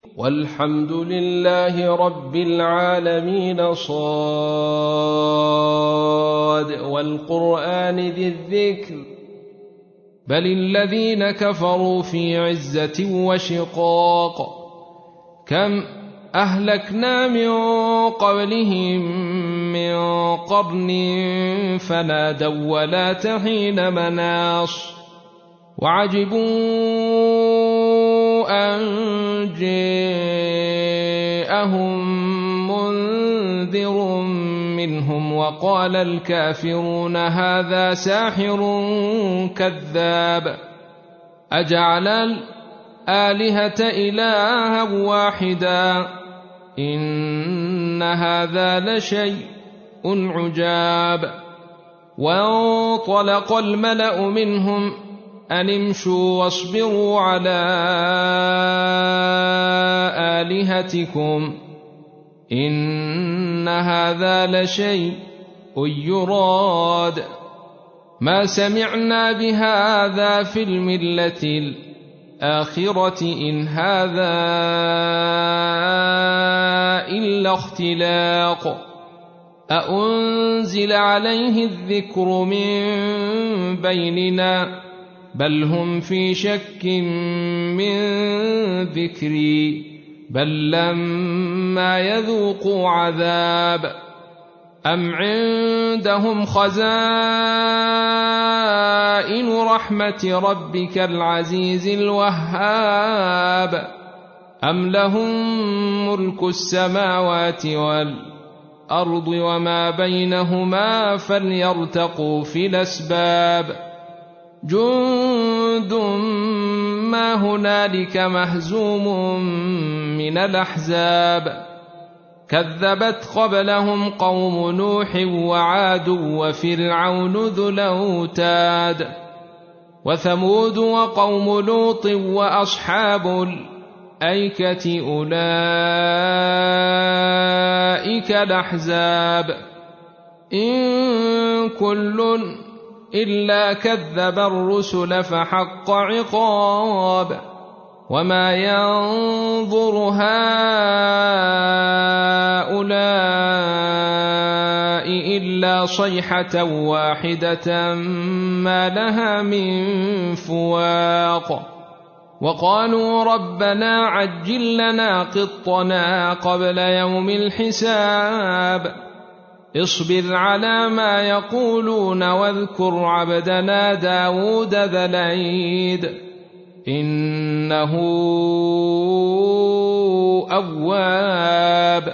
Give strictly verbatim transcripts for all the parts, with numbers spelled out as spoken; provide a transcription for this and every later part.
والحمد لله رب العالمين. صاد والقرآن ذي الذكر بل الذين كفروا في عزة وشقاق. كم أهلكنا من قبلهم من قرن فنادوا ولا تحين مناص وعجبوا أن جاءهم منذر منهم وقال الكافرون هذا ساحر كذاب أجعل الآلهة إلها واحدا إن هذا لشيء عجاب. وانطلق الملأ منهم أن امشوا واصبروا على آلهتكم إن هذا لشيء يراد ما سمعنا بهذا في الملة الآخرة إن هذا إلا اختلاق أأنزل عليه الذكر من بيننا بل هم في شك من ذكري بل لما يذوقوا عذاب أم عندهم خزائن رحمة ربك العزيز الوهاب أم لهم ملك السماوات والأرض وما بينهما فليرتقوا في الأسباب جند ما هنالك مهزوم من الأحزاب كذبت قبلهم قوم نوح وعاد وفرعون ذو الأوتاد وثمود وقوم لوط وأصحاب الأيكة أولئك الأحزاب إن كل إلا كذب الرسل فحق عقاب وما ينظر هؤلاء إلا صيحة واحدة ما لها من فواق وقالوا ربنا عجل لنا قطنا قبل يوم الحساب اصبر على ما يقولون واذكر عبدنا داود ذا الأيد إنه أواب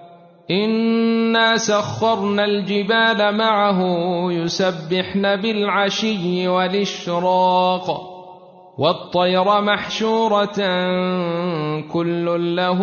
إنا سخرنا الجبال معه يسبحن بالعشي والإشراق والطير محشورة كل له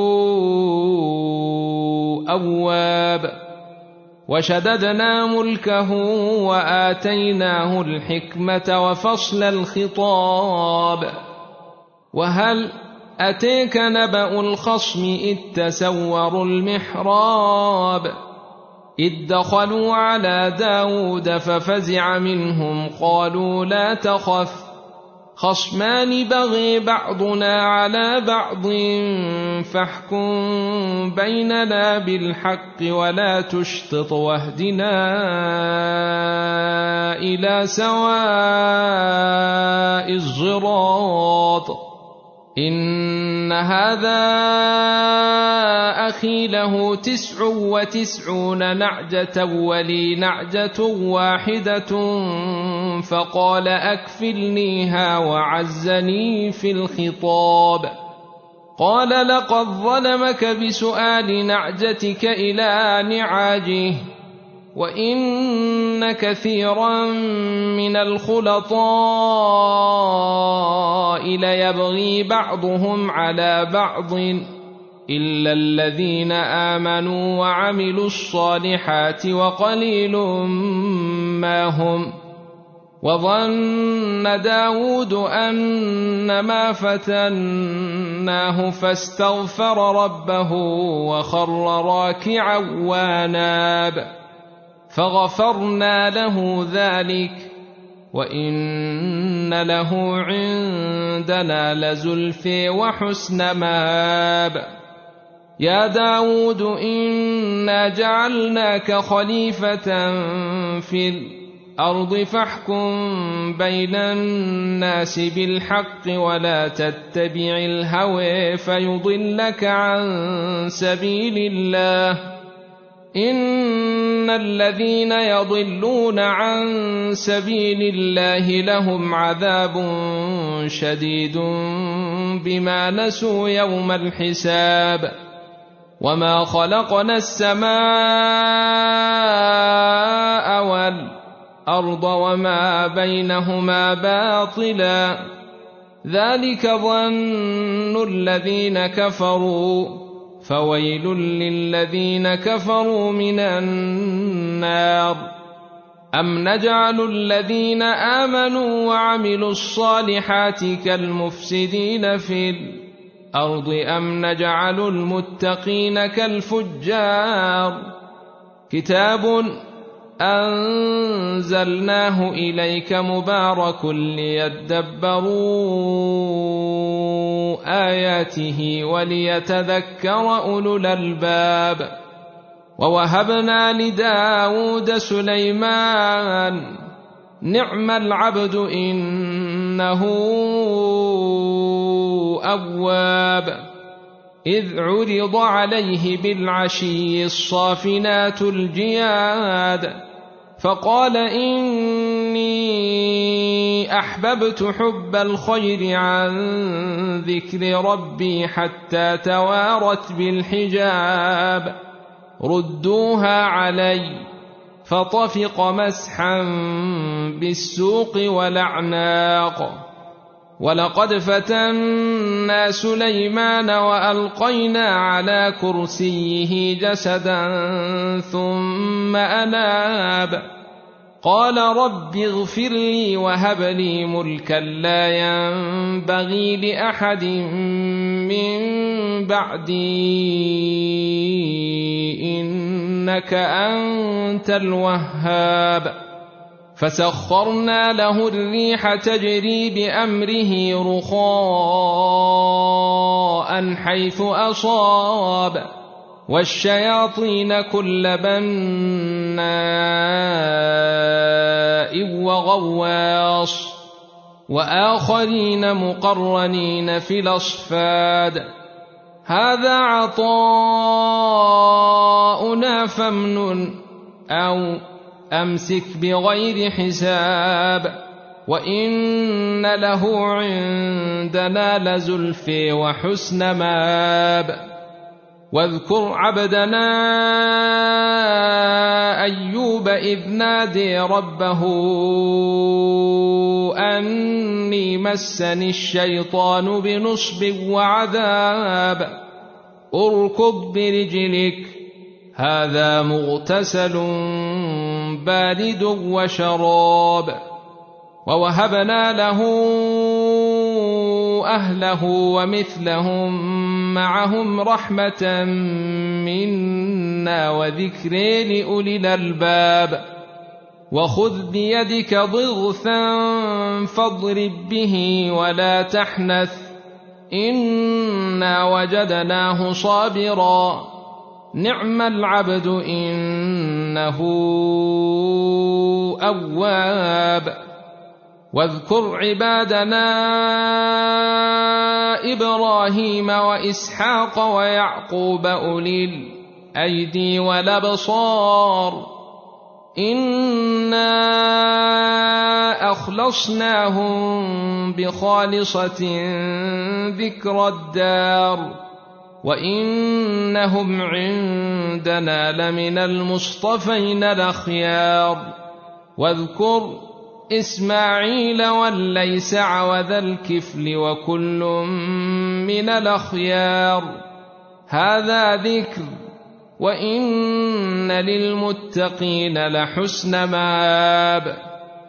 أواب وشددنا ملكه وآتيناه الحكمة وفصل الخطاب وهل أتيك نبأ الخصم إذ تسوروا المحراب إذ دخلوا على داود ففزع منهم قالوا لا تخف خصمان بغي بعضنا على بعض فاحكم بيننا بالحق ولا تشطط واهدنا إلى سواء الصراط إن هذا أخي له تسع وتسعون نعجة ولي نعجة واحدة فقال أكفلنيها وعزني في الخطاب قال لقد ظلمك بسؤال نعجتك إلى نعاجه وإن كثيرا من الخلطاء ليبغي بعضهم على بعض إلا الذين آمنوا وعملوا الصالحات وقليل ما هم وظن داود أنما فتناه فاستغفر ربه وخر راكعا واناب فغفرنا له ذلك وإن إن له عندنا لزلفى وحسن مآب يا داود إنا جعلناك خليفة في الأرض فاحكم بين الناس بالحق ولا تتبع الهوى فيضلك عن سبيل الله إن الذين يضلون عن سبيل الله لهم عذاب شديد بما نسوا يوم الحساب وما خلقنا السماء والأرض وما بينهما باطلا ذلك ظن الذين كفروا فويل للذين كفروا من النار أم نجعل الذين آمنوا وعملوا الصالحات كالمفسدين في الأرض أم نجعل المتقين كالفجار كتاب أنزلناه إليك مبارك ليدبروا آياته وليتذكر أولو الألباب ووهبنا لداود سليمان نعم العبد إنه أواب إذ عرض عليه بالعشي الصافنات الجياد فقال إني أحببت حب الخير عن ذكر ربي حتى توارت بالحجاب ردوها علي فطفق مسحا بالسوق والأعناق ولقد فتنا سليمان وألقينا على كرسيه جسدا ثم أناب قال رب اغفر لي وهب لي ملكا لا ينبغي لأحد من بعدي إنك أنت الوهاب فسخرنا له الريح تجري بأمره رخاء حيث أصاب والشياطين كل بناء وغواص وآخرين مقرنين في الأصفاد هذا عطاؤنا فامنن أو أمسك بغير حساب وإن له عندنا لزلفى وحسن مآب واذكر عبدنا أيوب إذ نادي ربه أني مسني الشيطان بنصب وعذاب اركض برجلك هذا مغتسل بارد وشراب ووهبنا له أهله ومثلهم معهم رحمة منا وذكر لأولي الألباب وخذ بيدك ضغثا فاضرب به ولا تحنث إنا وجدناه صابرا نعم العبد إنه أواب واذكر عبادنا إبراهيم وإسحاق ويعقوب أولي الأيدي والأبصار إنا أخلصناهم بخالصة ذكر الدار وإنهم عندنا لمن المصطفين الأخيار واذكر إسماعيل واليسع وذا الكفل وكل من الأخيار هذا ذكر وإن للمتقين لحسن مآب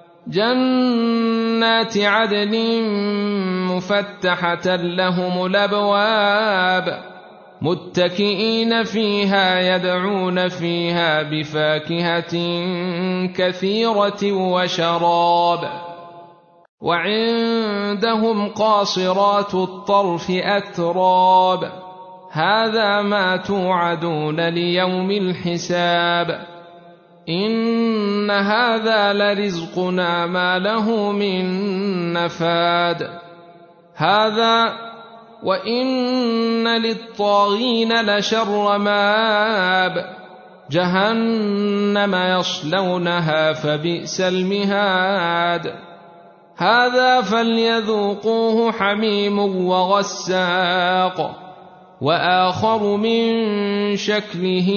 جنات عدن مفتحة لهم الأبواب متكئين فيها يدعون فيها بفاكهة كثيرة وشراب وعندهم قاصرات الطرف أتراب هذا ما توعدون ليوم الحساب إن هذا لرزقنا ما له من نفاد هذا وإن للطاغين لشر مآب جهنم يصلونها فبئس المهاد هذا فليذوقوه حميم وغساق وآخر من شكله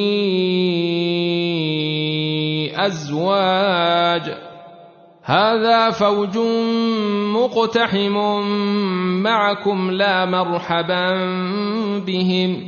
أزواج هذا فوج مقتحم معكم لا مرحبا بهم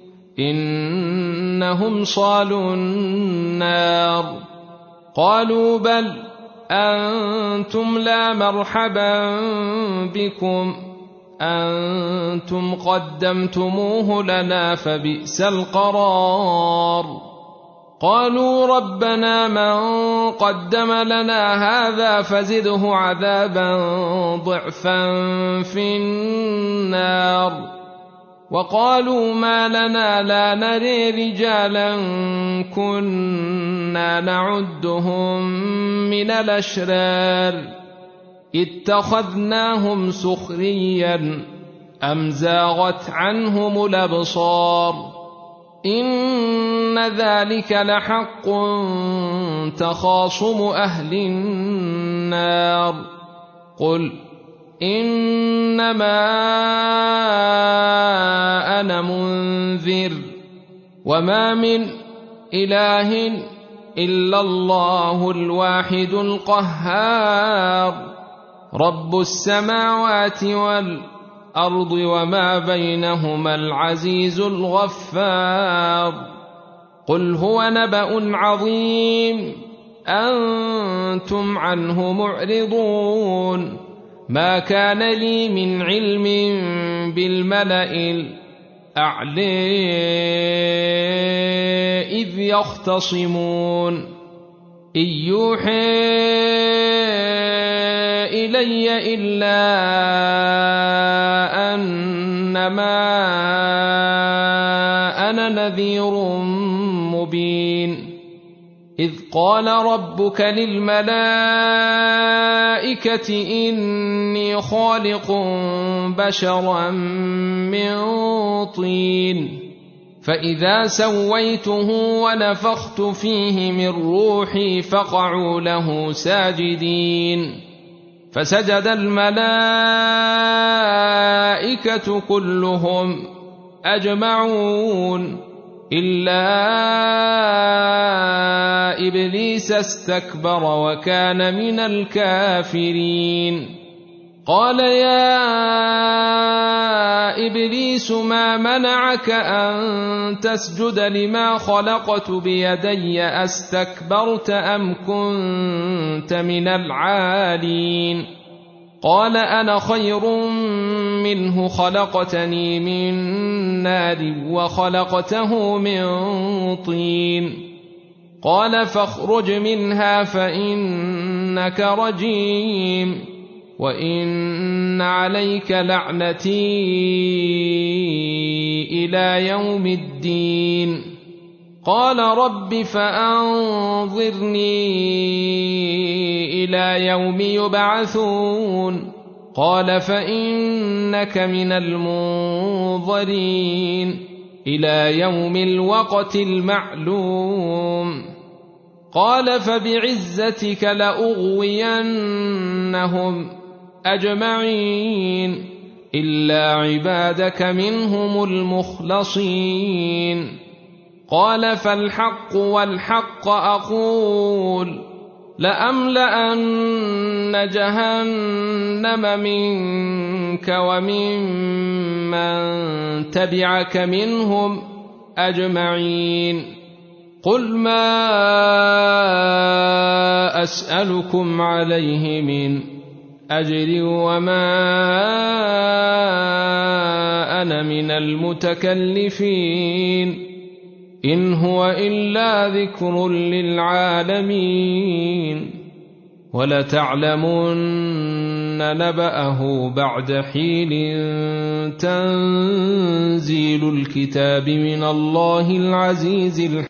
إنهم صالوا النار قالوا بل أنتم لا مرحبا بكم أنتم قدمتموه لنا فبئس القرار قالوا ربنا من قدم لنا هذا فزده عذابا ضعفا في النار وقالوا ما لنا لا نري رجالا كنا نعدهم من الأشرار اتخذناهم سخريا أم زاغت عنهم الأبصار إن ذلك لحق تخاصم أهل النار قل إنما أنا منذر وما من إله إلا الله الواحد القهار رب السماوات والأرض وما بينهما العزيز الغفار قل هو نبأ عظيم أنتم عنه معرضون ما كان لي من علم بالملأ الأعلى إذ يختصمون إن يوحى إلي إلا أنما أنا نذير مبين إذ قال ربك للملائكة إني خالق بشرا من طين فإذا سويته ونفخت فيه من روحي فقعوا له ساجدين فسجد الملائكة كلهم أجمعون إلا إبليس استكبر وكان من الكافرين قال يا إبليس ما منعك أن تسجد لما خلقت بيدي أستكبرت أم كنت من العالين قال أنا خير منه خلقتني من نار وخلقته من طين قال فاخرج منها فإنك رجيم وإن عليك لعنتي إلى يوم الدين قال رب فأنظرني إلى يوم يبعثون قال فإنك من المنظرين إلى يوم الوقت المعلوم قال فبعزتك لأغوينهم أجمعين إلا عبادك منهم المخلصين قال فالحق والحق أقول لأملأن جهنم منك وممن تبعك منهم أجمعين قل ما أسألكم عليه من أجر وما أنا من المتكلفين إن هو إلا ذكر للعالمين ولتعلمن نبأه بعد حين تنزيل الكتاب من الله العزيز الحكيم